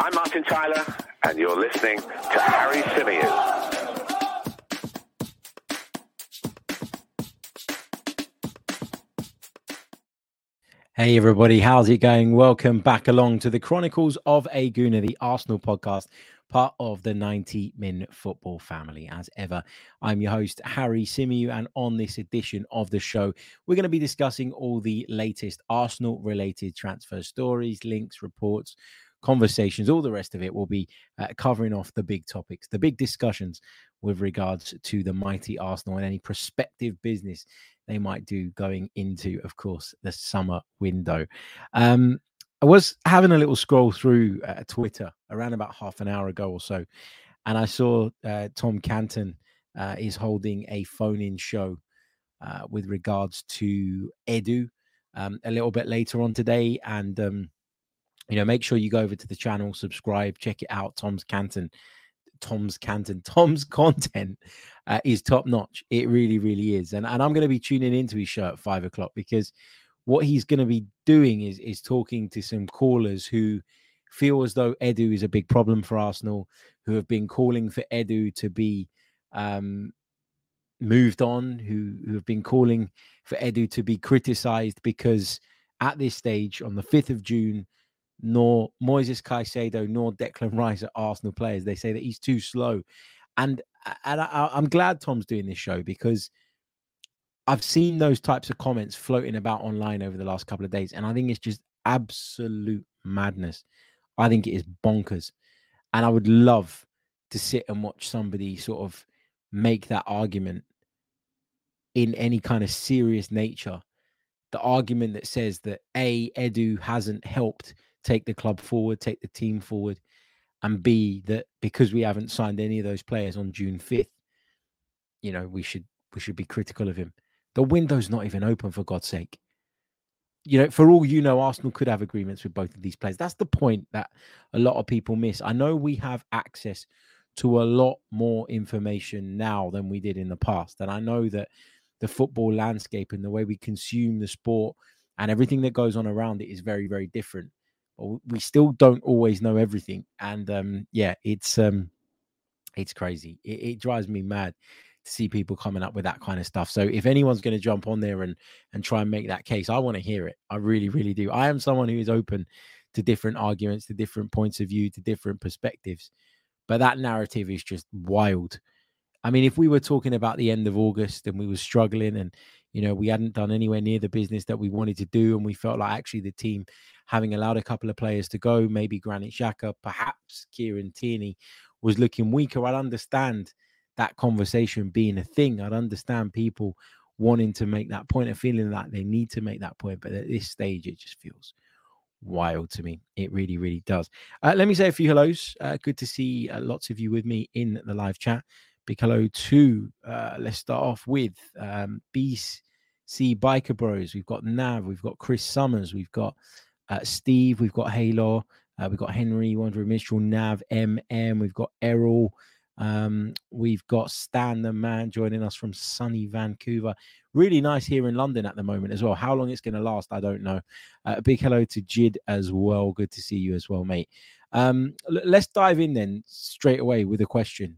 I'm Martin Tyler, and you're listening to Harry Symeou. Hey everybody, how's it going? Welcome back along to the Chronicles of a Gooner, the Arsenal podcast, part of the 90 Min Football family. As ever, I'm your host, Harry Symeou, and on this edition of the show, we're going to be discussing all the latest Arsenal-related transfer stories, links, reports, conversations, all the rest of it. Will be covering off the big topics, the big discussions with regards to the mighty Arsenal and any prospective business they might do going into, of course, the summer window. I was having a little scroll through Twitter around about half an hour ago or so, and I saw Tom Canton is holding a phone-in show with regards to Edu a little bit later on today. And, make sure you go over to the channel, subscribe, check it out. Tom's content is top notch. It really, really is. And I'm going to be tuning into his show at 5 o'clock, because what he's going to be doing is talking to some callers who feel as though Edu is a big problem for Arsenal, who have been calling for Edu to be moved on, who have been calling for Edu to be criticised, because at this stage, on the 5th of June, nor Moises Caicedo nor Declan Rice are Arsenal players. They say that he's too slow. And I'm glad Tom's doing this show, because I've seen those types of comments floating about online over the last couple of days, and I think it's just absolute madness. I think it is bonkers. And I would love to sit and watch somebody sort of make that argument in any kind of serious nature. The argument that says that A, Edu hasn't helped take the club forward, take the team forward, and B, that because we haven't signed any of those players on June 5th, we should be critical of him. The window's not even open, for God's sake. For all Arsenal could have agreements with both of these players. That's the point that a lot of people miss. I know we have access to a lot more information now than we did in the past. And I know that the football landscape and the way we consume the sport and everything that goes on around it is very, very different. But we still don't always know everything. And it's crazy. It drives me mad to see people coming up with that kind of stuff. So if anyone's going to jump on there and try and make that case, I want to hear it. I really, really do. I am someone who is open to different arguments, to different points of view, to different perspectives. But that narrative is just wild. I mean, if we were talking about the end of August and we were struggling and, we hadn't done anywhere near the business that we wanted to do, and we felt like actually the team, having allowed a couple of players to go, maybe Granit Xhaka, perhaps Kieran Tierney, was looking weaker, I'd understand that conversation being a thing. I'd understand people wanting to make that point and feeling that they need to make that point. But at this stage, it just feels wild to me. It really, really does. Let me say a few hellos. Good to see lots of you with me in the live chat. Big hello to, let's start off with BC Biker Bros. We've got Nav, we've got Chris Summers, we've got Steve, we've got Halo, we've got Henry, Wandering Mistral, Nav, MM, we've got Errol, we've got Stan the Man joining us from sunny Vancouver. Really nice here in London at the moment as well. How long it's going to last, I don't know. A big hello to Jid as well. Good to see you as well, mate. Let's dive in then straight away with a question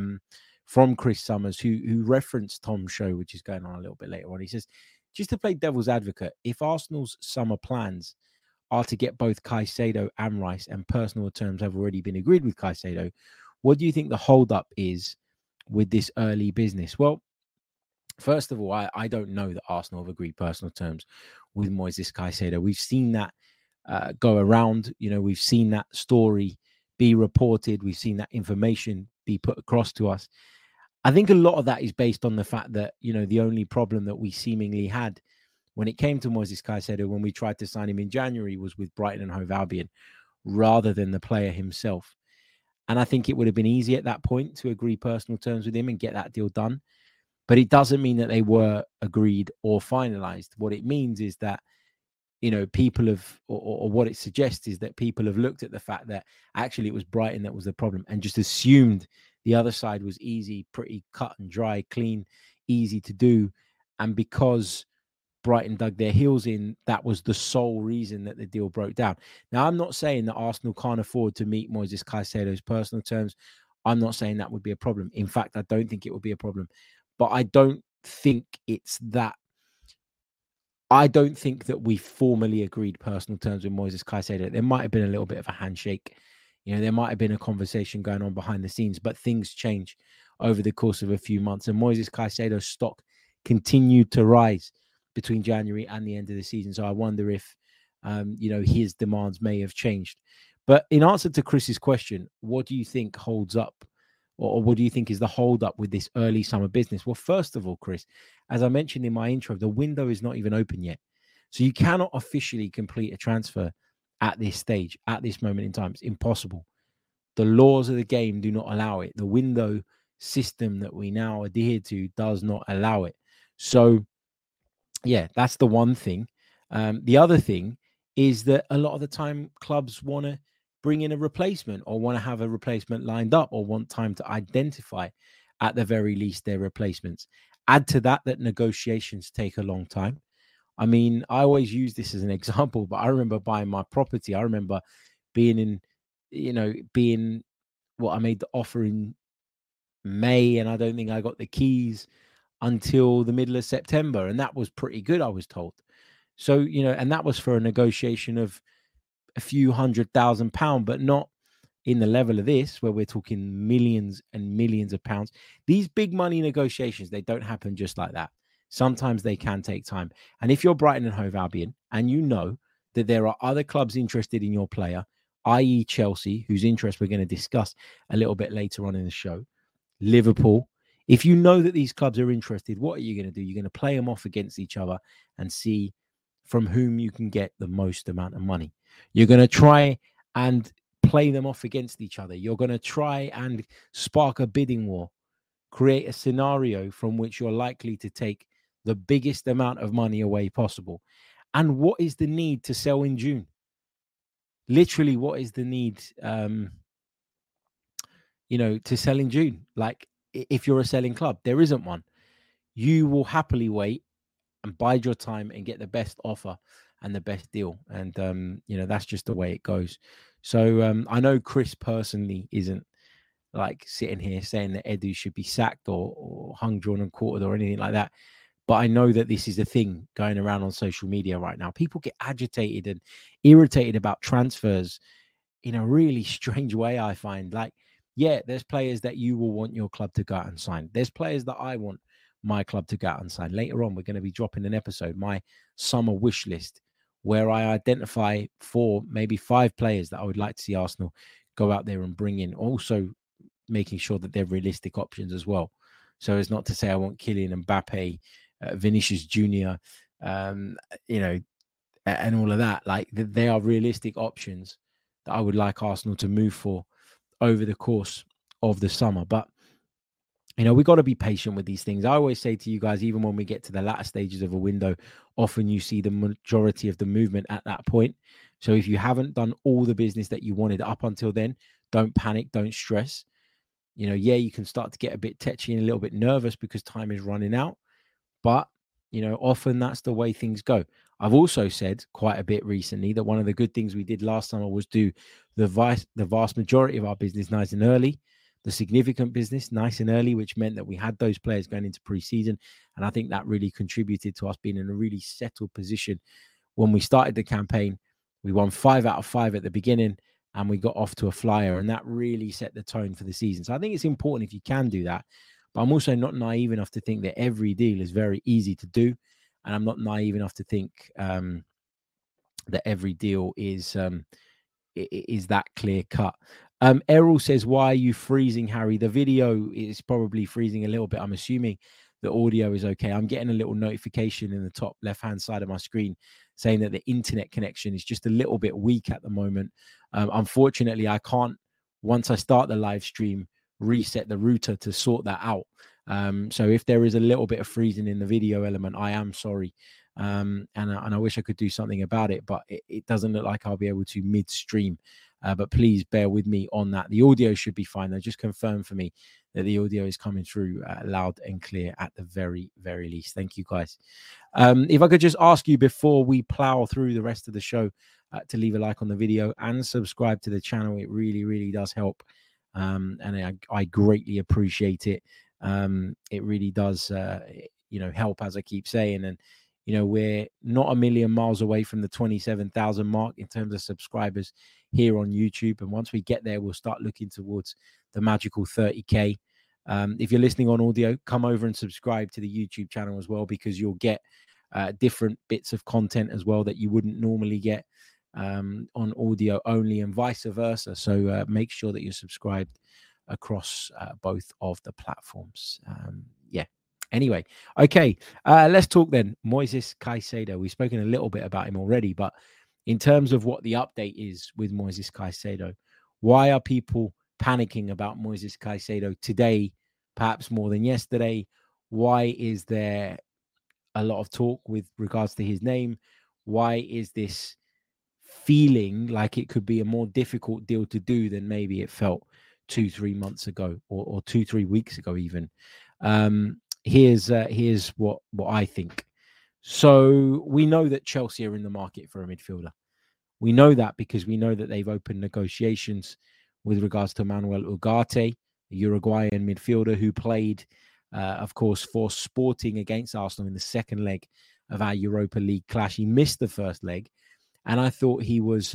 from Chris Summers, who referenced Tom's show, which is going on a little bit later on. He says, just to play devil's advocate, if Arsenal's summer plans are to get both Caicedo and Rice, and personal terms have already been agreed with Caicedo, what do you think the holdup is with this early business? Well, first of all, I don't know that Arsenal have agreed personal terms with Moises Caicedo. We've seen that go around. We've seen that story be reported. We've seen that information be put across to us. I think a lot of that is based on the fact that, the only problem that we seemingly had when it came to Moises Caicedo, when we tried to sign him in January, was with Brighton and Hove Albion rather than the player himself. And I think it would have been easy at that point to agree personal terms with him and get that deal done. But it doesn't mean that they were agreed or finalized. What it means is that, people have, or what it suggests is that people have looked at the fact that actually it was Brighton that was the problem and just assumed the other side was easy, pretty cut and dry, clean, easy to do. And because Brighton dug their heels in, that was the sole reason that the deal broke down. Now, I'm not saying that Arsenal can't afford to meet Moises Caicedo's personal terms. I'm not saying that would be a problem. In fact, I don't think it would be a problem. But I don't think it's that. I don't think that we formally agreed personal terms with Moises Caicedo. There might have been a little bit of a handshake. There might have been a conversation going on behind the scenes, but things change over the course of a few months. And Moises Caicedo's stock continued to rise between January and the end of the season. So I wonder if, his demands may have changed. But in answer to Chris's question, what do you think holds up, or what do you think is the hold up with this early summer business? Well, first of all, Chris, as I mentioned in my intro, the window is not even open yet. So you cannot officially complete a transfer at this stage, at this moment in time. It's impossible. The laws of the game do not allow it. The window system that we now adhere to does not allow it. So, yeah, that's the one thing. The other thing is that a lot of the time clubs want to bring in a replacement, or want to have a replacement lined up, or want time to identify, at the very least, their replacements. Add to that I long time. I mean, I always use this as an example, but I remember buying my property. I remember being I made the offer in May, and I don't think I got the keys until the middle of September. And that was pretty good, I was told. So, and that was for a negotiation of a few £100,000, but not in the level of this, where we're talking millions and millions of pounds. These big money negotiations, they don't happen just like that. Sometimes they can take time. And if you're Brighton and Hove Albion, and you know that there are other clubs interested in your player, i.e. Chelsea, whose interest we're going to discuss a little bit later on in the show, Liverpool, if you know that these clubs are interested, what are you going to do? You're going to play them off against each other and see from whom you can get the most amount of money. You're going to try and play them off against each other. You're going to try and spark a bidding war, create a scenario from which you're likely to take the biggest amount of money away possible. And what is the need to sell in June? Literally, what is the need, to sell in June? Like, if you're a selling club, there isn't one. You will happily wait and bide your time and get the best offer and the best deal. And, that's just the way it goes. So I know Chris personally isn't like sitting here saying that Edu should be sacked or hung, drawn and quartered or anything like that. But I know that this is a thing going around on social media right now. People get agitated and irritated about transfers in a really strange way, I find. Like, yeah, there's players that you will want your club to go out and sign. There's players that I want my club to go out and sign. Later on, we're going to be dropping an episode, my summer wish list, where I identify 4, maybe 5 players that I would like to see Arsenal go out there and bring in. Also making sure that they're realistic options as well. So it's not to say I want Kylian Mbappe, Vinicius Jr., and all of that. Like, they are realistic options that I would like Arsenal to move for over the course of the summer. But, we got to be patient with these things. I always say to you guys, even when we get to the latter stages of a window, often you see the majority of the movement at that point. So if you haven't done all the business that you wanted up until then, don't panic, don't stress. You can start to get a bit tetchy and a little bit nervous because time is running out. But, often that's the way things go. I've also said quite a bit recently that one of the good things we did last summer was do the vast majority of our business nice and early, the significant business nice and early, which meant that we had those players going into pre-season. And I think that really contributed to us being in a really settled position. When we started the campaign, we won 5 out of 5 at the beginning, and we got off to a flyer, and that really set the tone for the season. So I think it's important if you can do that. But I'm also not naive enough to think that every deal is very easy to do. And I'm not naive enough to think that every deal is that clear cut. Errol says, why are you freezing, Harry? The video is probably freezing a little bit. I'm assuming the audio is okay. I'm getting a little notification in the top left-hand side of my screen saying that the internet connection is just a little bit weak at the moment. Unfortunately, I can't, once I start the live stream, reset the router to sort that out. So if there is a little bit of freezing in the video element, I am sorry. And I wish I could do something about it, but it doesn't look like I'll be able to midstream. But please bear with me on that. The audio should be fine. Though. Just confirm for me that the audio is coming through loud and clear at the very, very least. Thank you, guys. If I could just ask you before we plow through the rest of the show to leave a like on the video and subscribe to the channel. It really, really does help. And I greatly appreciate it. It really does, help, as I keep saying. And, we're not a million miles away from the 27,000 mark in terms of subscribers here on YouTube. And once we get there, we'll start looking towards the magical 30K. If you're listening on audio, come over and subscribe to the YouTube channel as well, because you'll get different bits of content as well that you wouldn't normally get on audio only, and vice versa. So make sure that you're subscribed across both of the platforms. Anyway, okay, let's talk then. Moises Caicedo. We've spoken a little bit about him already, but in terms of what the update is with Moises Caicedo, why are people panicking about Moises Caicedo today, perhaps more than yesterday? Why is there a lot of talk with regards to his name? Why is this feeling like it could be a more difficult deal to do than maybe it felt 2-3 months ago, or 2-3 weeks ago even? Here's what I think. So we know that Chelsea are in the market for a midfielder. We know that because we know that they've opened negotiations with regards to Manuel Ugarte, a Uruguayan midfielder who played, of course, for Sporting against Arsenal in the second leg of our Europa League clash. He missed the first leg, and I thought he was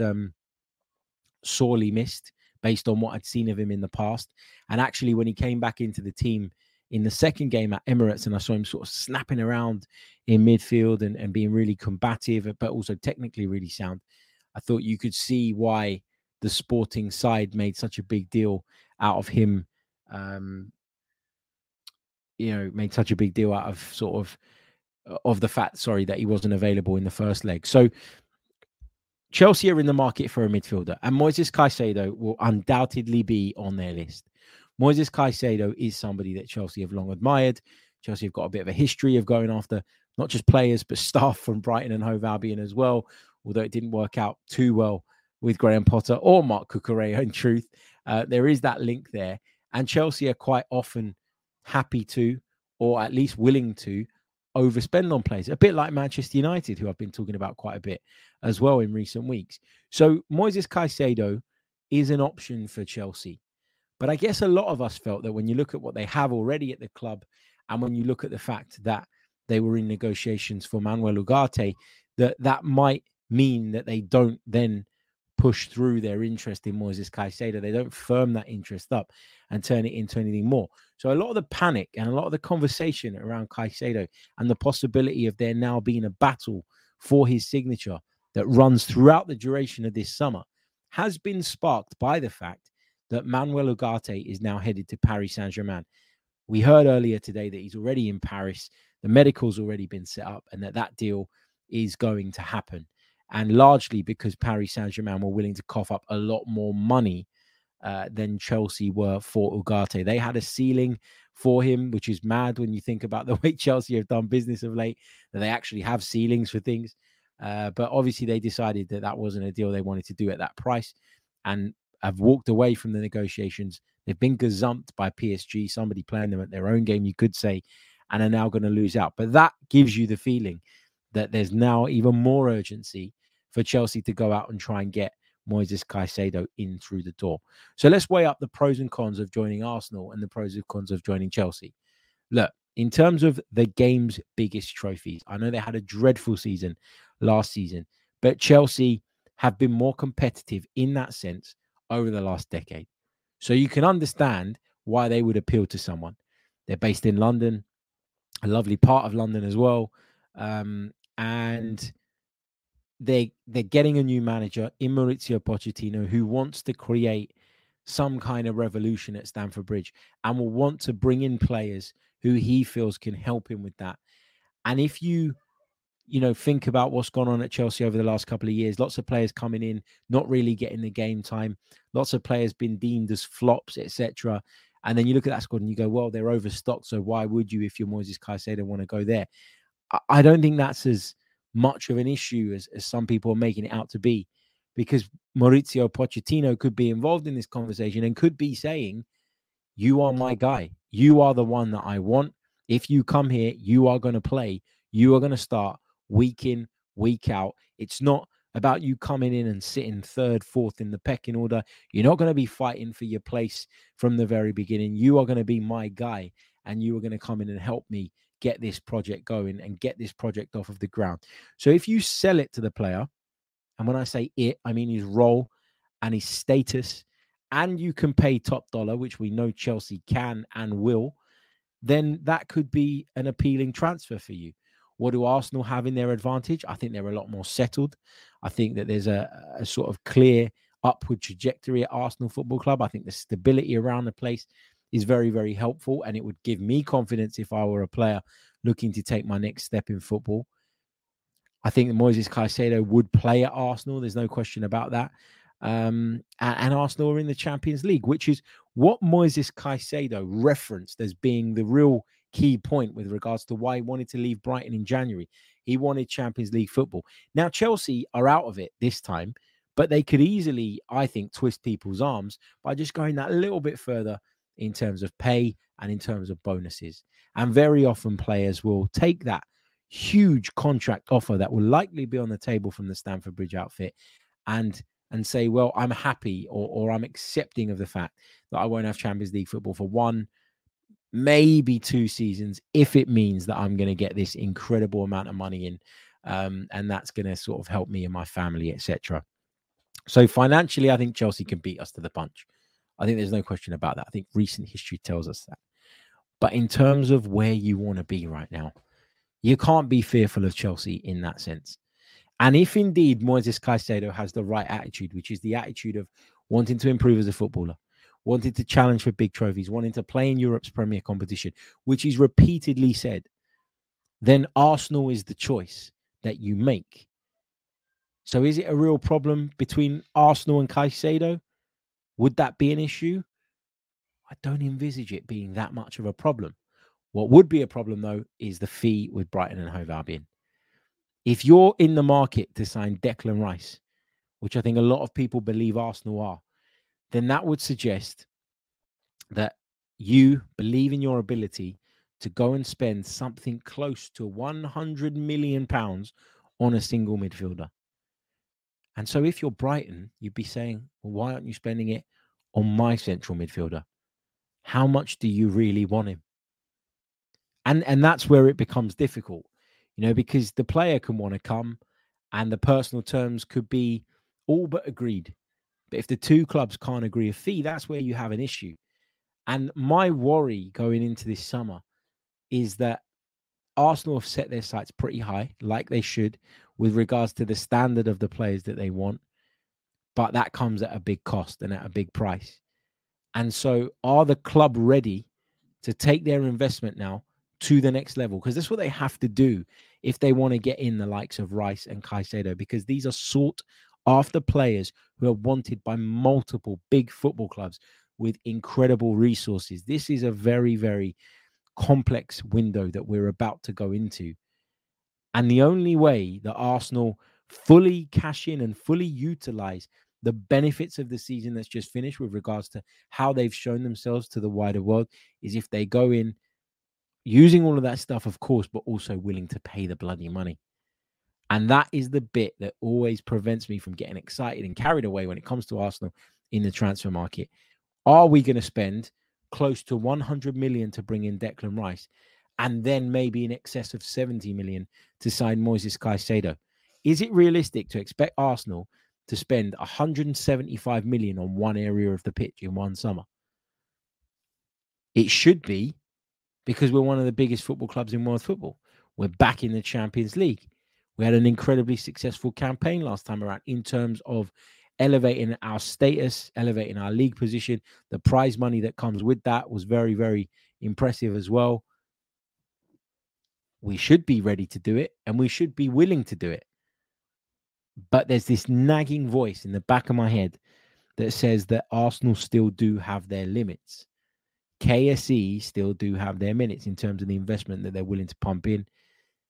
sorely missed based on what I'd seen of him in the past. And actually, when he came back into the team in the second game at Emirates, and I saw him sort of snapping around in midfield and being really combative, but also technically really sound, I thought you could see why the Sporting side made such a big deal out of him. Made such a big deal out of the fact, that he wasn't available in the first leg. So Chelsea are in the market for a midfielder, and Moises Caicedo will undoubtedly be on their list. Moises Caicedo is somebody that Chelsea have long admired. Chelsea have got a bit of a history of going after not just players, but staff from Brighton and Hove Albion as well, although it didn't work out too well with Graham Potter or Marc Cucurella, in truth. There is that link there. And Chelsea are quite often happy to, or at least willing to, overspend on players. A bit like Manchester United, who I've been talking about quite a bit as well in recent weeks. So Moises Caicedo is an option for Chelsea. But I guess a lot of us felt that when you look at what they have already at the club, and when you look at the fact that they were in negotiations for Manuel Ugarte, that might mean that they don't then push through their interest in Moises Caicedo. They don't firm that interest up and turn it into anything more. So a lot of the panic and a lot of the conversation around Caicedo and the possibility of there now being a battle for his signature that runs throughout the duration of this summer has been sparked by the fact that Manuel Ugarte is now headed to Paris Saint-Germain. We heard earlier today that he's already in Paris. The medical's already been set up, and that deal is going to happen. And largely because Paris Saint-Germain were willing to cough up a lot more money than Chelsea were for Ugarte. They had a ceiling for him, which is mad when you think about the way Chelsea have done business of late, that they actually have ceilings for things. But obviously they decided that wasn't a deal they wanted to do at that price, and have walked away from the negotiations. They've been gazumped by PSG, somebody playing them at their own game, you could say, and are now going to lose out. But that gives you the feeling that there's now even more urgency for Chelsea to go out and try and get Moises Caicedo in through the door. So let's weigh up the pros and cons of joining Arsenal and the pros and cons of joining Chelsea. Look, in terms of the game's biggest trophies, I know they had a dreadful season last season, but Chelsea have been more competitive in that sense over the last decade. So you can understand why they would appeal to someone. They're based in London, a lovely part of London as well. And they're getting a new manager in Mauricio Pochettino, who wants to create some kind of revolution at Stamford Bridge and will want to bring in players who he feels can help him with that. And if you think about what's gone on at Chelsea over the last couple of years, lots of players coming in, not really getting the game time, lots of players been deemed as flops, etc. And then you look at that squad and you go, well, they're overstocked, so why would you, if you're Moises Caicedo, want to go there? I don't think that's as much of an issue as some people are making it out to be, because Mauricio Pochettino could be involved in this conversation and could be saying, you are my guy. You are the one that I want. If you come here, you are going to play. You are going to start week in, week out. It's not about you coming in and sitting third, fourth in the pecking order. You're not going to be fighting for your place from the very beginning. You are going to be my guy, and you are going to come in and help me get this project going and get this project off of the ground. So if you sell it to the player, and when I say it, I mean his role and his status, and you can pay top dollar, which we know Chelsea can and will, then that could be an appealing transfer for you. What do Arsenal have in their advantage? I think they're a lot more settled. I think that there's a sort of clear upward trajectory at Arsenal Football Club. I think the stability around the place is very, very helpful, and it would give me confidence if I were a player looking to take my next step in football. I think Moises Caicedo would play at Arsenal. There's no question about that. And Arsenal are in the Champions League, which is what Moises Caicedo referenced as being the real key point with regards to why he wanted to leave Brighton in January. He wanted Champions League football. Now, Chelsea are out of it this time, but they could easily, I think, twist people's arms by just going that little bit further in terms of pay and in terms of bonuses. And very often players will take that huge contract offer that will likely be on the table from the Stamford Bridge outfit and say, well, I'm happy or I'm accepting of the fact that I won't have Champions League football for 1, maybe 2 seasons, if it means that I'm going to get this incredible amount of money in, and that's going to sort of help me and my family, etc. So financially, I think Chelsea can beat us to the punch. I think there's no question about that. I think recent history tells us that. But in terms of where you want to be right now, you can't be fearful of Chelsea in that sense. And if indeed Moises Caicedo has the right attitude, which is the attitude of wanting to improve as a footballer, wanting to challenge for big trophies, wanting to play in Europe's premier competition, which he's repeatedly said, then Arsenal is the choice that you make. So is it a real problem between Arsenal and Caicedo? Would that be an issue? I don't envisage it being that much of a problem. What would be a problem, though, is the fee with Brighton and Hove Albion. If you're in the market to sign Declan Rice, which I think a lot of people believe Arsenal are, then that would suggest that you believe in your ability to go and spend something close to £100 million on a single midfielder. And so if you're Brighton, you'd be saying, well, why aren't you spending it on my central midfielder? How much do you really want him? And that's where it becomes difficult, because the player can want to come and the personal terms could be all but agreed. But if the two clubs can't agree a fee, that's where you have an issue. And my worry going into this summer is that Arsenal have set their sights pretty high, like they should, with regards to the standard of the players that they want. But that comes at a big cost and at a big price. And so are the club ready to take their investment now to the next level? Because that's what they have to do if they want to get in the likes of Rice and Caicedo, because these are sought after players who are wanted by multiple big football clubs with incredible resources. This is a very, very complex window that we're about to go into. And the only way that Arsenal fully cash in and fully utilize the benefits of the season that's just finished with regards to how they've shown themselves to the wider world is if they go in using all of that stuff, of course, but also willing to pay the bloody money. And that is the bit that always prevents me from getting excited and carried away when it comes to Arsenal in the transfer market. Are we going to spend close to 100 million to bring in Declan Rice and then maybe in excess of 70 million to sign Moises Caicedo? Is it realistic to expect Arsenal to spend 175 million on one area of the pitch in one summer? It should be, because we're one of the biggest football clubs in world football. We're back in the Champions League. We had an incredibly successful campaign last time around in terms of elevating our status, elevating our league position. The prize money that comes with that was very, very impressive as well. We should be ready to do it, and we should be willing to do it. But there's this nagging voice in the back of my head that says that Arsenal still do have their limits. KSE still do have their minutes in terms of the investment that they're willing to pump in.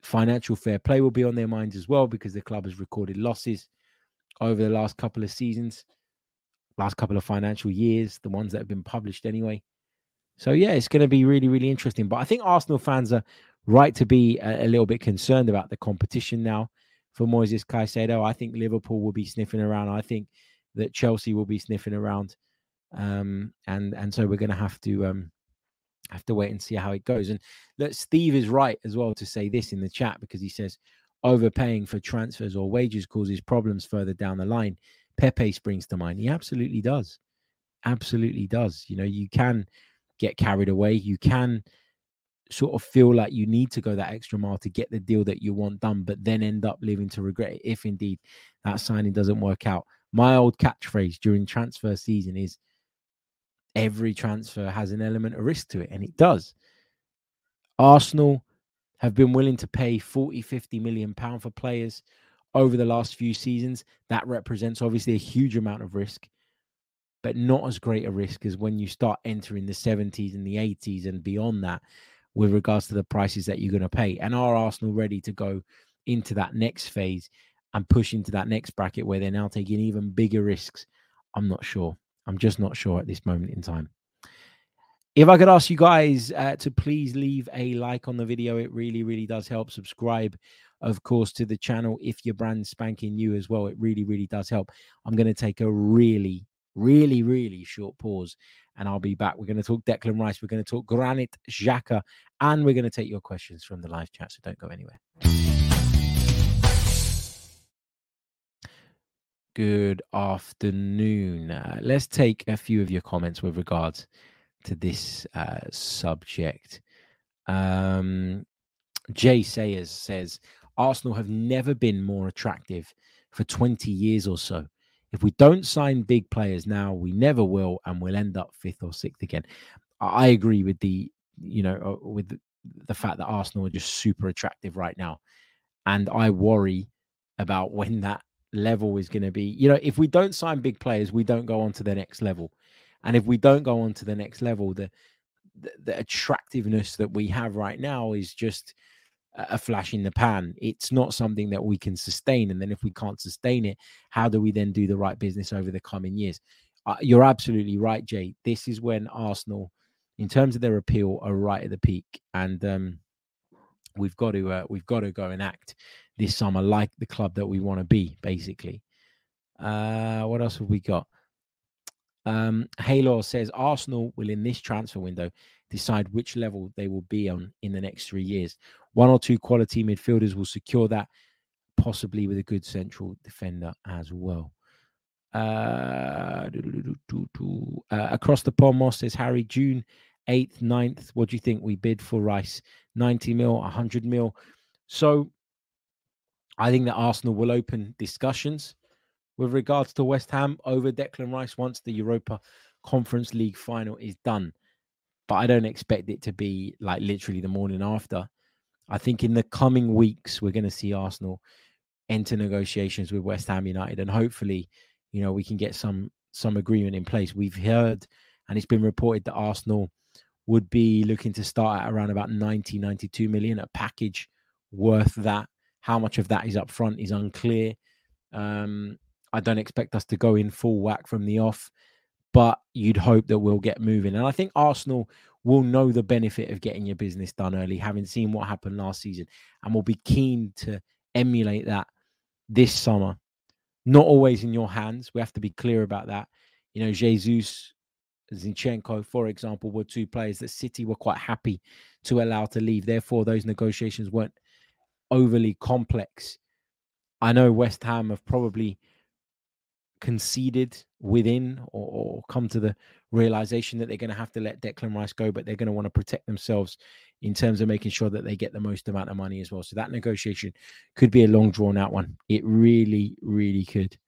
Financial fair play will be on their minds as well, because the club has recorded losses over the last couple of seasons, last couple of financial years, the ones that have been published anyway. So, yeah, it's going to be really, really interesting. But I think Arsenal fans are right to be a little bit concerned about the competition now for Moises Caicedo. I think Liverpool will be sniffing around. I think that Chelsea will be sniffing around. And so we're going to have to wait and see how it goes. And look, Steve is right as well to say this in the chat, because he says overpaying for transfers or wages causes problems further down the line. Pepe springs to mind. He absolutely does. Absolutely does. You know, you can get carried away. You can sort of feel like you need to go that extra mile to get the deal that you want done, but then end up living to regret it if indeed that signing doesn't work out. My old catchphrase during transfer season is every transfer has an element of risk to it, and it does. Arsenal have been willing to pay 40, 50 million pounds for players over the last few seasons. That represents obviously a huge amount of risk, but not as great a risk as when you start entering the 70s and the 80s and beyond that with regards to the prices that you're going to pay. And are Arsenal ready to go into that next phase and push into that next bracket where they're now taking even bigger risks? I'm not sure. I'm just not sure at this moment in time. If I could ask you guys to please leave a like on the video, it really, really does help. Subscribe, of course, to the channel if you're brand spanking new as well. It really, really does help. I'm going to take a really, really, really short pause, and I'll be back. We're going to talk Declan Rice. We're going to talk Granit Xhaka, and we're going to take your questions from the live chat, so don't go anywhere. Good afternoon. Let's take a few of your comments with regards to this subject. Jay Sayers says, Arsenal have never been more attractive for 20 years or so. If we don't sign big players now, we never will, and we'll end up 5th or 6th again. I agree with with the fact that Arsenal are just super attractive right now. And I worry about when that level is going to be. If we don't sign big players, we don't go on to the next level. And if we don't go on to the next level, the attractiveness that we have right now is just a flash in the pan. It's not something that we can sustain. And then if we can't sustain it, how do we then do the right business over the coming years? You're absolutely right, Jay. This is when Arsenal, in terms of their appeal, are right at the peak. And we've got to go and act this summer like the club that we want to be, basically. What else have we got? Haylor says Arsenal will, in this transfer window, decide which level they will be on in the next 3 years. 1 or 2 quality midfielders will secure that, possibly with a good central defender as well. Across the pond, Moss says, Harry, June 8th, 9th, what do you think we bid for Rice? 90 mil, 100 mil. So I think that Arsenal will open discussions with regards to West Ham over Declan Rice once the Europa Conference League final is done. But I don't expect it to be like literally the morning after. I think in the coming weeks, we're going to see Arsenal enter negotiations with West Ham United, and hopefully, we can get some agreement in place. We've heard, and it's been reported that Arsenal would be looking to start at around about 92 million, a package worth that. How much of that is up front is unclear. I don't expect us to go in full whack from the off, but you'd hope that we'll get moving. And I think Arsenal will know the benefit of getting your business done early, having seen what happened last season, and will be keen to emulate that this summer. Not always in your hands. We have to be clear about that. Jesus, Zinchenko, for example, were 2 players that City were quite happy to allow to leave. Therefore, those negotiations weren't overly complex. I know West Ham have probably conceded within or come to the realization that they're going to have to let Declan Rice go, but they're going to want to protect themselves in terms of making sure that they get the most amount of money as well. So that negotiation could be a long drawn out one. It really, really could.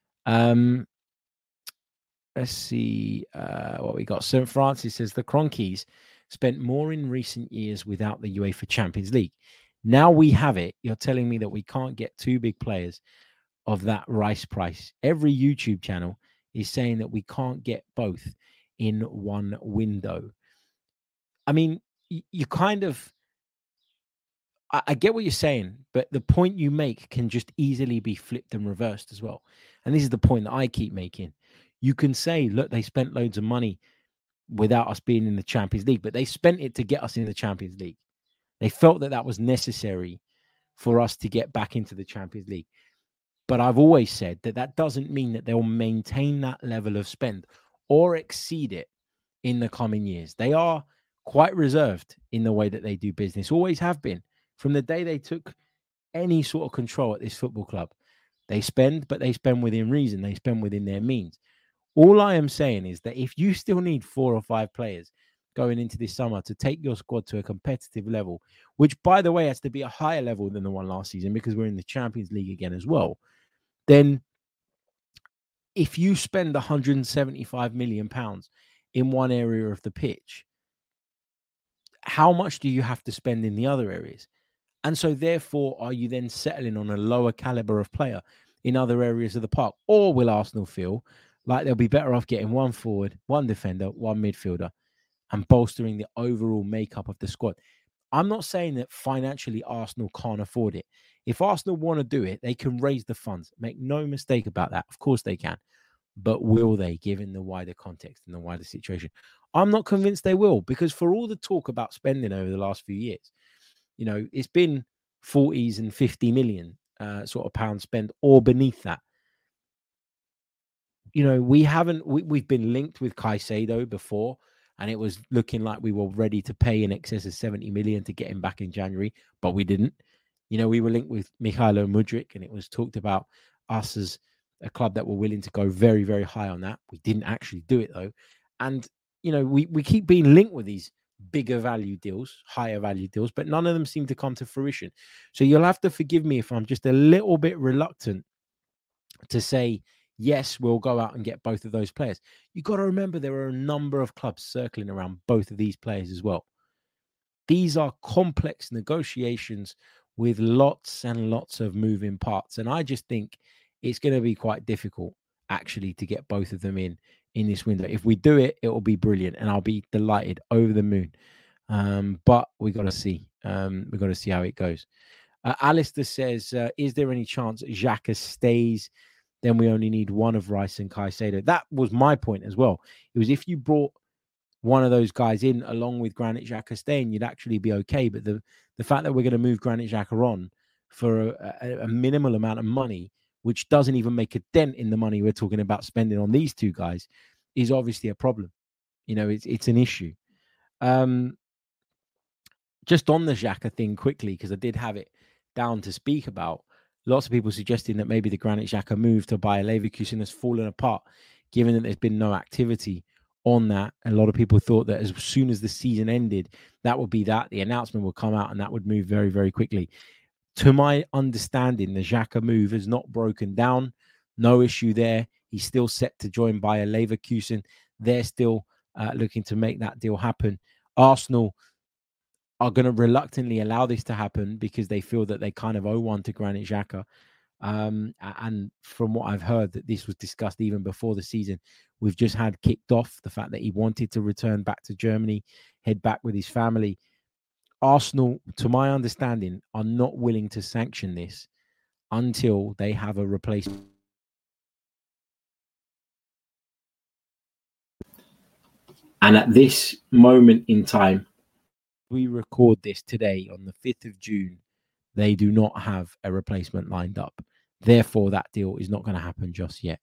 Let's see what we got. St. Francis says the Cronkies spent more in recent years without the UEFA Champions League. Now we have it. You're telling me that we can't get 2 big players of that Rice price. Every YouTube channel is saying that we can't get both in one window. I mean, you kind of I get what you're saying, but the point you make can just easily be flipped and reversed as well. And this is the point that I keep making. You can say, look, they spent loads of money without us being in the Champions League, but they spent it to get us in the Champions League. They felt that that was necessary for us to get back into the Champions League. But I've always said that that doesn't mean that they'll maintain that level of spend or exceed it in the coming years. They are quite reserved in the way that they do business, always have been. From the day they took any sort of control at this football club, they spend, but they spend within reason. They spend within their means. All I am saying is that if you still need 4 or 5 players going into this summer to take your squad to a competitive level, which, by the way, has to be a higher level than the one last season because we're in the Champions League again as well, then if you spend 175 million pounds in one area of the pitch, how much do you have to spend in the other areas? And so therefore, are you then settling on a lower caliber of player in other areas of the park? Or will Arsenal feel like they'll be better off getting 1 forward, 1 defender, 1 midfielder and bolstering the overall makeup of the squad? I'm not saying that financially Arsenal can't afford it. If Arsenal want to do it, they can raise the funds. Make no mistake about that. Of course they can. But will they, given the wider context and the wider situation? I'm not convinced they will, because for all the talk about spending over the last few years, you know, it's been 40s and 50 million sort of pounds spent or beneath that. You know, we've been linked with Caicedo before, and it was looking like we were ready to pay in excess of 70 million to get him back in January, but we didn't. You know, we were linked with Mykhailo Mudryk, and it was talked about us as a club that were willing to go very, very high on that. We didn't actually do it though. And, you know, we keep being linked with these bigger value deals, higher value deals, but none of them seem to come to fruition. So you'll have to forgive me if I'm just a little bit reluctant to say, yes, we'll go out and get both of those players. You've got to remember there are a number of clubs circling around both of these players as well. These are complex negotiations with lots and lots of moving parts. And I just think it's going to be quite difficult actually to get both of them in this window. If we do it, it will be brilliant and I'll be delighted, over the moon. But we got to see. We've got to see how it goes. Alistair says, is there any chance Xhaka stays? Then we only need one of Rice and Caicedo. That was my point as well. It was if you brought one of those guys in along with Granit Xhaka staying, you'd actually be okay. But the fact that we're going to move Granit Xhaka on for a minimal amount of money, which doesn't even make a dent in the money we're talking about spending on these two guys, is obviously a problem. You know, it's an issue. Just on the Xhaka thing quickly, because I did have it down to speak about, lots of people suggesting that maybe the Granit Xhaka move to Bayer Leverkusen has fallen apart, given that there's been no activity on that. A lot of people thought that as soon as the season ended, that would be that. The announcement would come out and that would move very, very quickly. To my understanding, the Xhaka move has not broken down. No issue there. He's still set to join Bayer Leverkusen. They're still looking to make that deal happen. Arsenal are going to reluctantly allow this to happen because they feel that they kind of owe one to Granit Xhaka. And from what I've heard, that this was discussed even before the season. We've just had kicked off the fact that he wanted to return back to Germany, head back with his family. Arsenal, to my understanding, are not willing to sanction this until they have a replacement. And at this moment in time, we record this today on the 5th of June, they do not have a replacement lined up. Therefore, that deal is not going to happen just yet.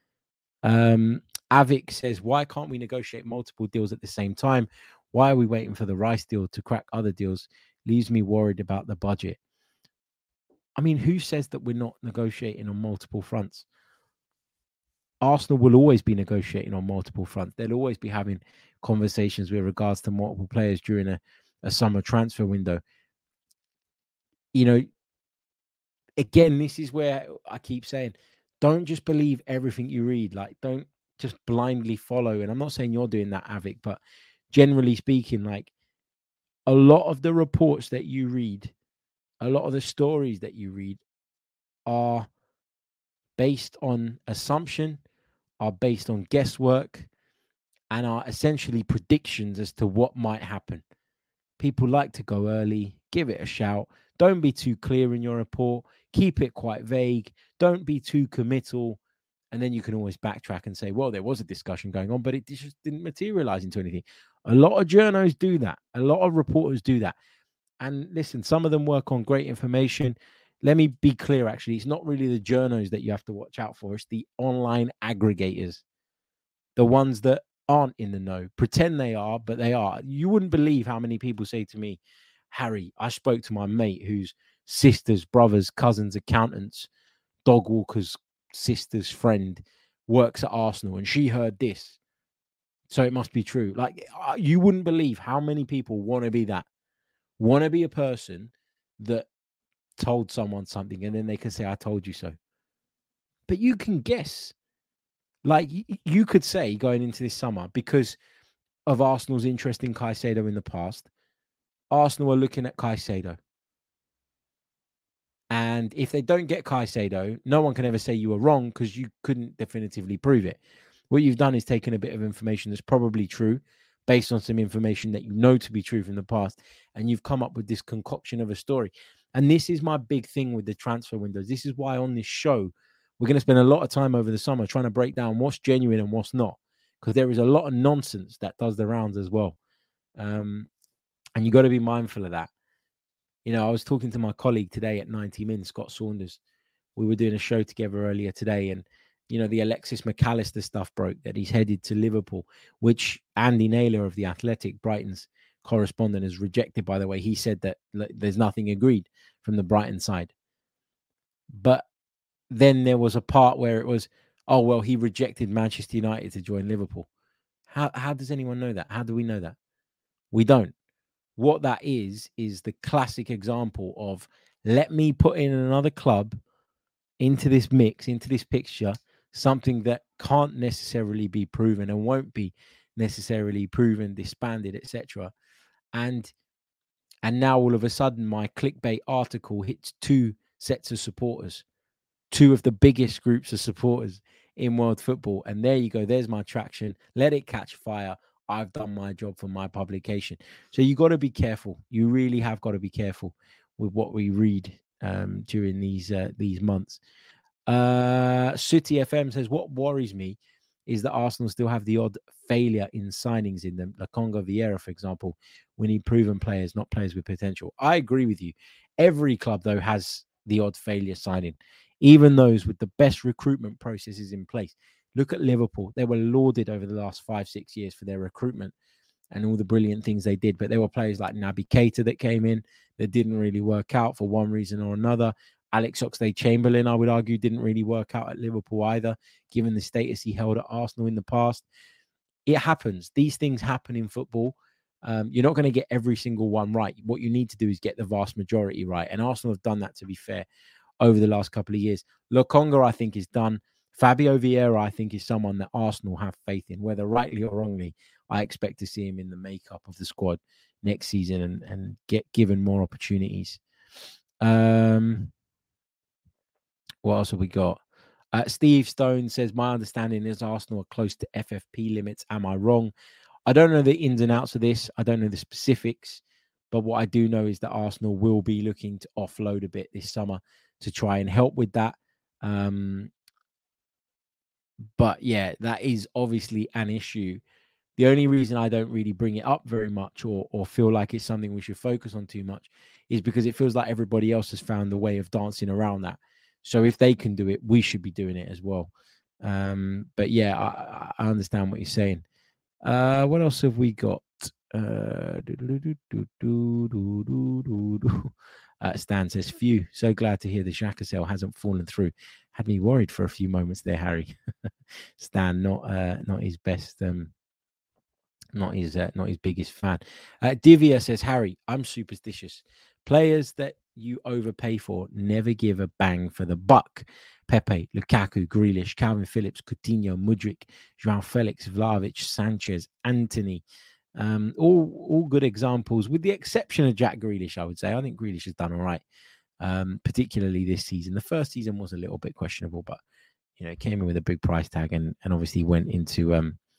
Avik says, why can't we negotiate multiple deals at the same time? Why are we waiting for the Rice deal to crack other deals? Leaves me worried about the budget. I mean, who says that we're not negotiating on multiple fronts? Arsenal will always be negotiating on multiple fronts. They'll always be having conversations with regards to multiple players during a summer transfer window. You know, again, this is where I keep saying, don't just believe everything you read. Like, don't just blindly follow. And I'm not saying you're doing that, Avik, but generally speaking, like, a lot of the reports that you read, a lot of the stories that you read are based on assumption, are based on guesswork, and are essentially predictions as to what might happen. People like to go early, give it a shout. Don't be too clear in your report. Keep it quite vague. Don't be too committal. And then you can always backtrack and say, well, there was a discussion going on, but it just didn't materialize into anything. A lot of journos do that. A lot of reporters do that. And listen, some of them work on great information. Let me be clear, actually. It's not really the journos that you have to watch out for. It's the online aggregators, the ones that aren't in the know, pretend they are, but they are. You wouldn't believe how many people say to me, Harry, I spoke to my mate whose sisters, brothers, cousins, accountants, dog walkers, sister's friend works at Arsenal and she heard this. So it must be true. Like, you wouldn't believe how many people want to be that, want to be a person that told someone something and then they can say, I told you so. But you can guess. Like, you could say going into this summer, because of Arsenal's interest in Caicedo in the past, Arsenal are looking at Caicedo. And if they don't get Caicedo, no one can ever say you were wrong because you couldn't definitively prove it. What you've done is taken a bit of information that's probably true based on some information that you know to be true from the past, and you've come up with this concoction of a story. And this is my big thing with the transfer windows. This is why on this show, we're going to spend a lot of time over the summer trying to break down what's genuine and what's not, because there is a lot of nonsense that does the rounds as well. And you got to be mindful of that. You know, I was talking to my colleague today at 90 Min, Scott Saunders. We were doing a show together earlier today, and, you know, the Alexis McAllister stuff broke that he's headed to Liverpool, which Andy Naylor of The Athletic, Brighton's correspondent, has rejected, by the way. He said that there's nothing agreed from the Brighton side. But then there was a part where it was, oh, well, he rejected Manchester United to join Liverpool. How does anyone know that? How do we know that? We don't. What that is the classic example of, let me put in another club into this mix, into this picture, something that can't necessarily be proven and won't be necessarily proven, disbanded, etc. And now all of a sudden my clickbait article hits two sets of supporters, two of the biggest groups of supporters in world football. And there you go. There's my traction. Let it catch fire. I've done my job for my publication. So you got to be careful. You really have got to be careful with what we read during these months. City FM says, what worries me is that Arsenal still have the odd failure in signings in them. Lokonga, Vieira, for example, we need proven players, not players with potential. I agree with you. Every club, though, has the odd failure signing, even those with the best recruitment processes in place. Look at Liverpool. They were lauded over the last 5-6 years for their recruitment and all the brilliant things they did. But there were players like Naby Keita that came in that didn't really work out for one reason or another. Alex Oxlade-Chamberlain, I would argue, didn't really work out at Liverpool either, given the status he held at Arsenal in the past. It happens. These things happen in football. You're not going to get every single one right. What you need to do is get the vast majority right. And Arsenal have done that, to be fair, over the last couple of years. Lokonga, I think, is done. Fabio Vieira, I think, is someone that Arsenal have faith in, whether rightly or wrongly. I expect to see him in the makeup of the squad next season and get given more opportunities. What else have we got? Steve Stone says, my understanding is Arsenal are close to FFP limits. Am I wrong? I don't know the ins and outs of this. I don't know the specifics. But what I do know is that Arsenal will be looking to offload a bit this summer to try and help with that. But yeah, that is obviously an issue. The only reason I don't really bring it up very much or feel like it's something we should focus on too much is because it feels like everybody else has found a way of dancing around that. So if they can do it, we should be doing it as well. But yeah, I understand what you're saying. What else have we got? Stan says, phew, so glad to hear the Xhaka sale hasn't fallen through. Had me worried for a few moments there, Harry. Stan, not his best, not his biggest fan. Divya says, Harry, I'm superstitious. Players that you overpay for never give a bang for the buck. Pepe, Lukaku, Grealish, Calvin Phillips, Coutinho, Mudryk, Joao Felix, Vlahovic, Sanchez, Anthony. All good examples, with the exception of Jack Grealish, I would say. I think Grealish has done all right, particularly this season. The first season was a little bit questionable, but you know, came in with a big price tag and obviously went into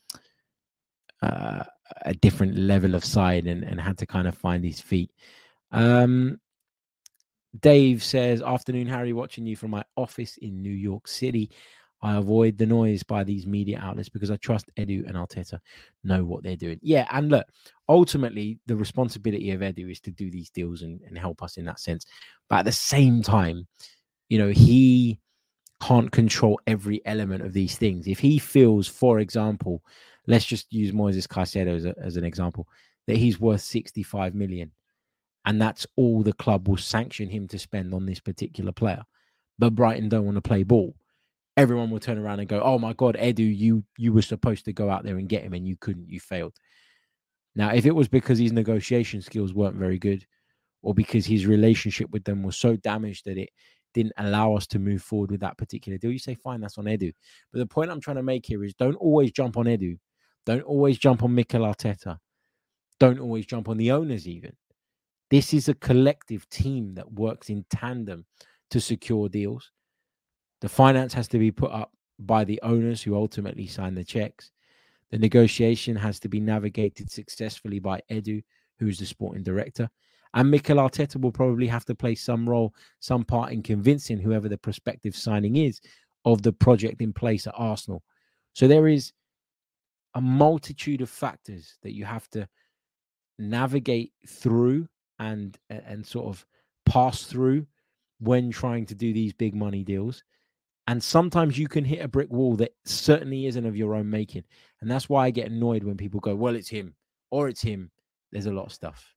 a different level of side and had to kind of find his feet. Dave says, afternoon, Harry, watching you from my office in New York City. I avoid the noise by these media outlets because I trust Edu and Arteta know what they're doing. Yeah, and look, ultimately, the responsibility of Edu is to do these deals and help us in that sense. But at the same time, he can't control every element of these things. If he feels, for example, let's just use Moises Caicedo as an example, that he's worth 65 million, and that's all the club will sanction him to spend on this particular player, but Brighton don't want to play ball, everyone will turn around and go, oh my God, Edu, you were supposed to go out there and get him and you couldn't, you failed. Now, if it was because his negotiation skills weren't very good, or because his relationship with them was so damaged that it didn't allow us to move forward with that particular deal, you say, fine, that's on Edu. But the point I'm trying to make here is don't always jump on Edu. Don't always jump on Mikel Arteta. Don't always jump on the owners even. This is a collective team that works in tandem to secure deals. The finance has to be put up by the owners who ultimately sign the checks. The negotiation has to be navigated successfully by Edu, who's the sporting director. And Mikel Arteta will probably have to play some role, some part in convincing whoever the prospective signing is of the project in place at Arsenal. So there is a multitude of factors that you have to navigate through and sort of pass through when trying to do these big money deals. And sometimes you can hit a brick wall that certainly isn't of your own making. And that's why I get annoyed when people go, well, it's him or it's him. There's a lot of stuff.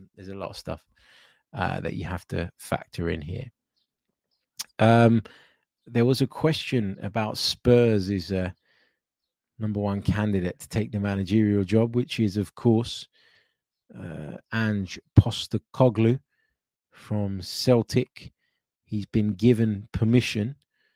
That you have to factor in here. There was a question about Spurs is a number one candidate to take the managerial job, which is, of course, Ange Postecoglou from Celtic. He's been given permission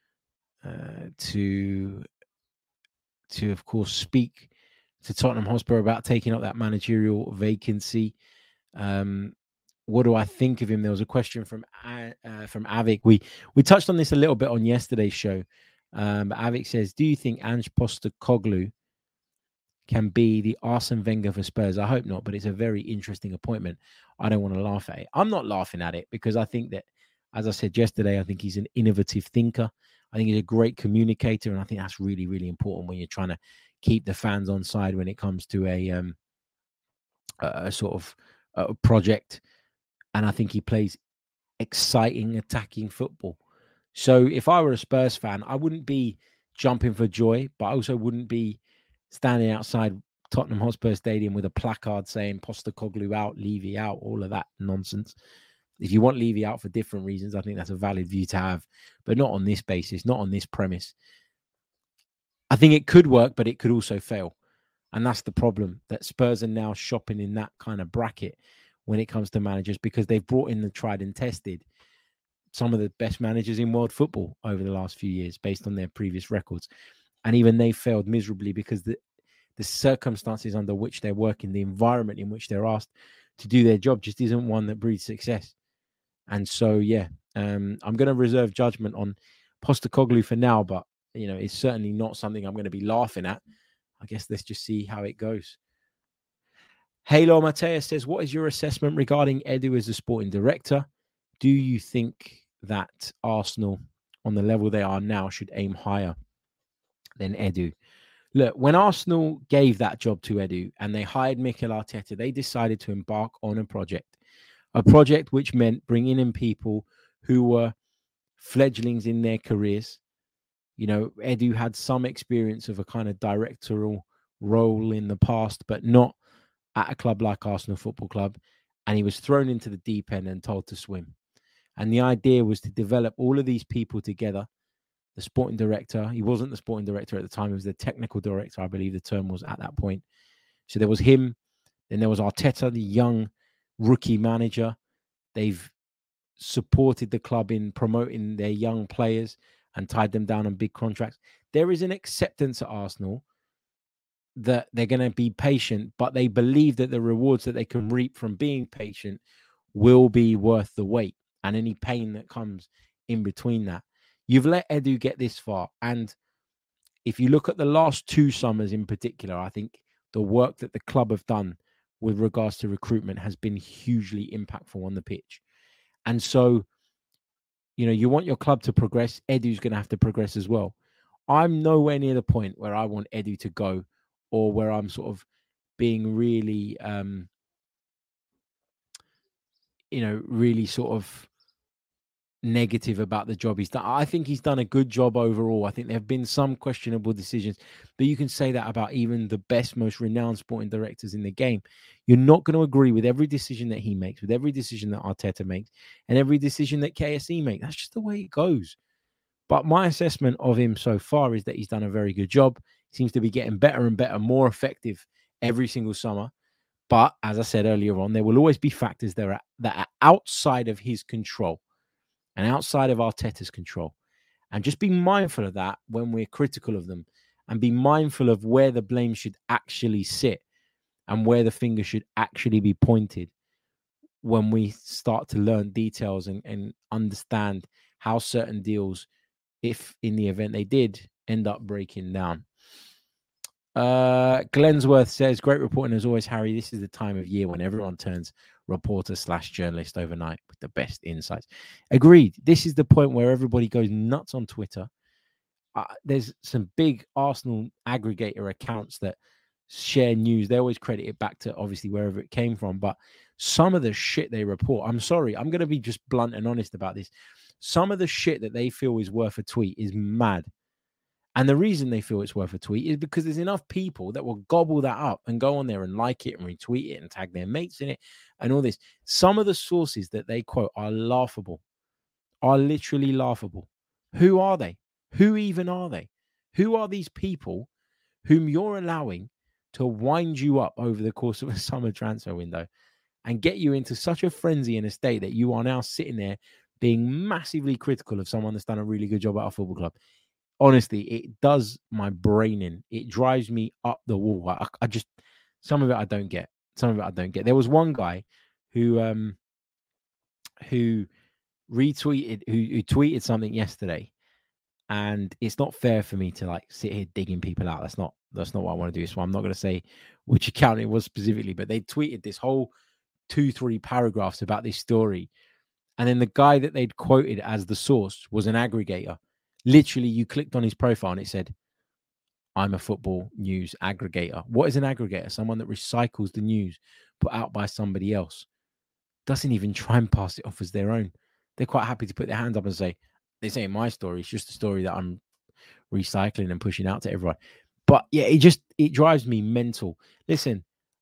to, of course, speak to Tottenham Hotspur about taking up that managerial vacancy. What do I think of him? There was a question from Avik. We touched on this a little bit on yesterday's show. But Avik says, do you think Ange Postecoglou can be the Arsene Wenger for Spurs? I hope not, but it's a very interesting appointment. I don't want to laugh at it. I'm not laughing at it because I think that, as I said yesterday, I think he's an innovative thinker. I think he's a great communicator, and I think that's really, really important when you're trying to keep the fans on side when it comes to a sort of a project. And I think he plays exciting, attacking football. So if I were a Spurs fan, I wouldn't be jumping for joy, but I also wouldn't be standing outside Tottenham Hotspur Stadium with a placard saying Postecoglou out, Levy out, all of that nonsense. If you want Levy out for different reasons, I think that's a valid view to have, but not on this basis, not on this premise. I think it could work, but it could also fail. And that's the problem, that Spurs are now shopping in that kind of bracket when it comes to managers, because they've brought in the tried and tested, some of the best managers in world football over the last few years based on their previous records. And even they failed miserably because the circumstances under which they're working, the environment in which they're asked to do their job just isn't one that breeds success. And so, I'm going to reserve judgment on Postecoglou for now, but, it's certainly not something I'm going to be laughing at. I guess let's just see how it goes. Halo Mateus says, what is your assessment regarding Edu as a sporting director? Do you think that Arsenal, on the level they are now, should aim higher than Edu? Look, when Arsenal gave that job to Edu and they hired Mikel Arteta, they decided to embark on a project which meant bringing in people who were fledglings in their careers. Edu had some experience of a kind of directorial role in the past, but not at a club like Arsenal Football Club. And he was thrown into the deep end and told to swim. And the idea was to develop all of these people together. The sporting director, he wasn't the sporting director at the time, he was the technical director, I believe the term was at that point. So there was him, then there was Arteta, the young rookie manager. They've supported the club in promoting their young players and tied them down on big contracts. There is an acceptance at Arsenal that they're going to be patient, but they believe that the rewards that they can reap from being patient will be worth the wait and any pain that comes in between that. You've let Edu get this far. And if you look at the last 2 summers in particular, I think the work that the club have done with regards to recruitment has been hugely impactful on the pitch. And so you want your club to progress. Edu's going to have to progress as well. I'm nowhere near the point where I want Edu to go, or where I'm sort of being really, really sort of negative about the job he's done. I think he's done a good job overall. I think there have been some questionable decisions, but you can say that about even the best, most renowned sporting directors in the game. You're not going to agree with every decision that he makes, with every decision that Arteta makes, and every decision that KSE makes. That's just the way it goes. But my assessment of him so far is that he's done a very good job. He seems to be getting better and better, more effective every single summer. But as I said earlier on, there will always be factors that are outside of his control and outside of Arteta's control. And just be mindful of that when we're critical of them, and be mindful of where the blame should actually sit and where the finger should actually be pointed when we start to learn details and understand how certain deals, if in the event they did, end up breaking down. Glensworth says, great reporting as always, Harry. This is the time of year when everyone turns reporter/journalist overnight with the best insights. Agreed. This is the point where everybody goes nuts on Twitter. There's some big Arsenal aggregator accounts that share news. They always credit it back to obviously wherever it came from, but some of the shit they report, I'm sorry, I'm going to be just blunt and honest about this. Some of the shit that they feel is worth a tweet is mad. And the reason they feel it's worth a tweet is because there's enough people that will gobble that up and go on there and like it and retweet it and tag their mates in it and all this. Some of the sources that they quote are laughable, are literally laughable. Who are they? Who even are they? Who are these people whom you're allowing to wind you up over the course of a summer transfer window and get you into such a frenzy and a state that you are now sitting there being massively critical of someone that's done a really good job at a football club? Honestly, it does my brain in. It drives me up the wall. I just, some of it I don't get. Some of it I don't get. There was one guy who retweeted, who tweeted something yesterday, and it's not fair for me to like sit here digging people out. That's not what I want to do. So I'm not going to say which account it was specifically, but they tweeted this whole 2-3 paragraphs about this story, and then the guy that they'd quoted as the source was an aggregator. Literally, you clicked on his profile and it said, I'm a football news aggregator. What is an aggregator? Someone that recycles the news put out by somebody else. Doesn't even try and pass it off as their own. They're quite happy to put their hands up and say, this ain't my story. It's just a story that I'm recycling and pushing out to everyone. But yeah, it drives me mental. Listen,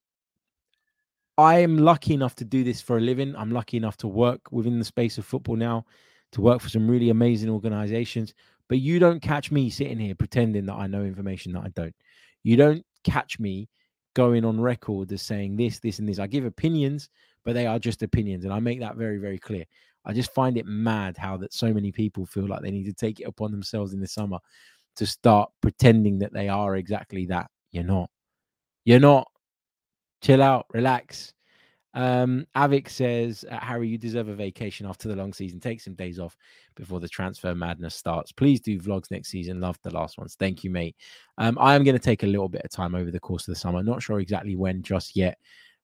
I am lucky enough to do this for a living. I'm lucky enough to work within the space of football now, to work for some really amazing organizations. But you don't catch me sitting here pretending that I know information that I don't. You don't catch me going on record as saying this, this, and this. I give opinions, but they are just opinions. And I make that very, very clear. I just find it mad how that so many people feel like they need to take it upon themselves in the summer to start pretending that they are exactly that. You're not. You're not. Chill out, relax. Avik says, Harry, you deserve a vacation after the long season. Take some days off before the transfer madness starts. Please do vlogs next season. Love the last ones. Thank you, mate. I am going to take a little bit of time over the course of the summer. Not sure exactly when just yet.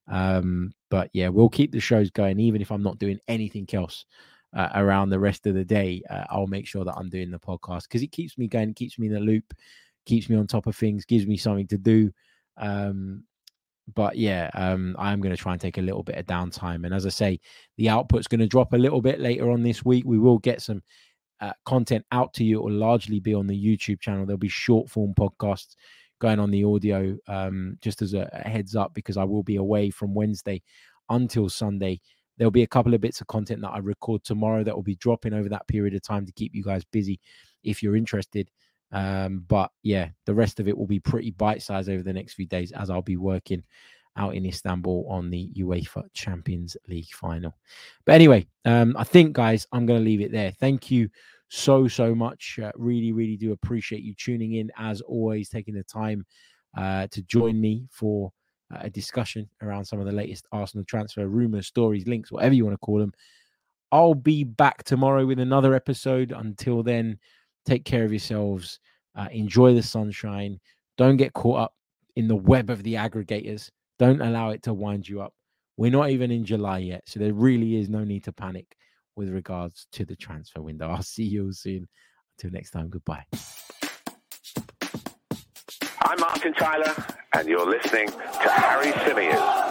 But yeah, we'll keep the shows going, even if I'm not doing anything else around the rest of the day. I'll make sure that I'm doing the podcast because it keeps me going, keeps me in the loop, keeps me on top of things, gives me something to do. But yeah, I am going to try and take a little bit of downtime. And as I say, the output's going to drop a little bit later on this week. We will get some content out to you. It will largely be on the YouTube channel. There'll be short form podcasts going on the audio, just as a heads up, because I will be away from Wednesday until Sunday. There'll be a couple of bits of content that I record tomorrow that will be dropping over that period of time to keep you guys busy if you're interested. But yeah, the rest of it will be pretty bite-sized over the next few days as I'll be working out in Istanbul on the UEFA Champions League final. But anyway, I think, guys, I'm going to leave it there. Thank you so much. Really, really do appreciate you tuning in, as always, taking the time to join me for a discussion around some of the latest Arsenal transfer rumors, stories, links, whatever you want to call them. I'll be back tomorrow with another episode. Until then, take care of yourselves. Enjoy the sunshine. Don't get caught up in the web of the aggregators. Don't allow it to wind you up. We're not even in July yet, so there really is no need to panic. with regards to the transfer window. I'll see you all soon. Until next time, goodbye. I'm Martin Tyler, and you're listening to Harry Symeou.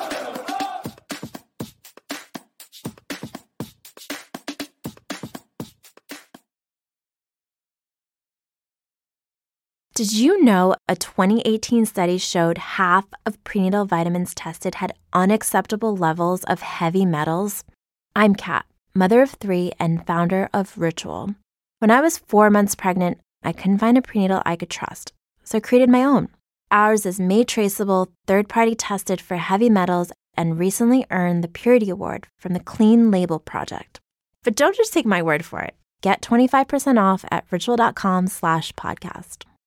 Did you know a 2018 study showed half of prenatal vitamins tested had unacceptable levels of heavy metals? I'm Kat, mother of 3 and founder of Ritual. When I was 4 months pregnant, I couldn't find a prenatal I could trust, so I created my own. Ours is made traceable, third-party tested for heavy metals, and recently earned the Purity Award from the Clean Label Project. But don't just take my word for it. Get 25% off at ritual.com/podcast.